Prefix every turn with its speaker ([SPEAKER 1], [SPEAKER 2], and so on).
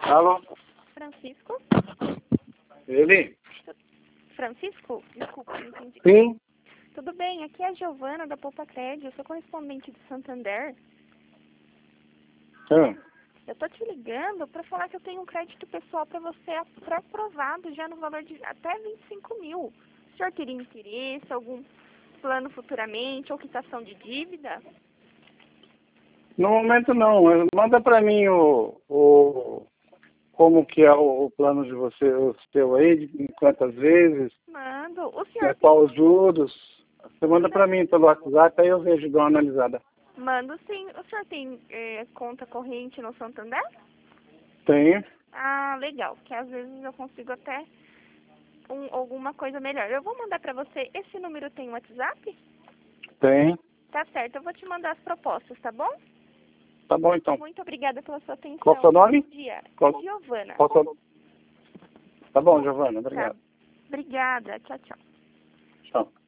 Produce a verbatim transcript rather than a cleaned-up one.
[SPEAKER 1] Alô?
[SPEAKER 2] Francisco?
[SPEAKER 1] Ele?
[SPEAKER 2] Francisco? Desculpa, não entendi.
[SPEAKER 1] Sim.
[SPEAKER 2] Tudo bem, aqui é a Giovana da Poupa Crédito, eu sou correspondente de Santander.
[SPEAKER 1] Sim.
[SPEAKER 2] Eu tô te ligando para falar que eu tenho um crédito pessoal para você pré-aprovado já no valor de até vinte e cinco mil. O senhor teria interesse, algum plano futuramente, ou quitação de dívida?
[SPEAKER 1] No momento não. Manda para mim o, o como que é o, o plano de você, o seu aí, de quantas vezes,
[SPEAKER 2] Mando. O
[SPEAKER 1] né,
[SPEAKER 2] senhor
[SPEAKER 1] qual os juros. Você manda
[SPEAKER 2] manda,
[SPEAKER 1] para mim pelo WhatsApp, aí eu vejo, dou uma analisada.
[SPEAKER 2] mando sim. O senhor tem eh, conta corrente no Santander?
[SPEAKER 1] Tenho.
[SPEAKER 2] Ah, legal, que às vezes eu consigo até um, alguma coisa melhor. Eu vou mandar para você. Esse número tem WhatsApp?
[SPEAKER 1] Tenho.
[SPEAKER 2] Tá certo, eu vou te mandar as propostas, tá bom?
[SPEAKER 1] Tá bom então.
[SPEAKER 2] Muito obrigada pela sua atenção.
[SPEAKER 1] Qual o seu nome?
[SPEAKER 2] Bom dia.
[SPEAKER 1] Qual,
[SPEAKER 2] Giovana.
[SPEAKER 1] qual seu... Tá bom, Giovana,
[SPEAKER 2] Tá.
[SPEAKER 1] obrigado.
[SPEAKER 2] Obrigada. Tchau, tchau.
[SPEAKER 1] Tchau.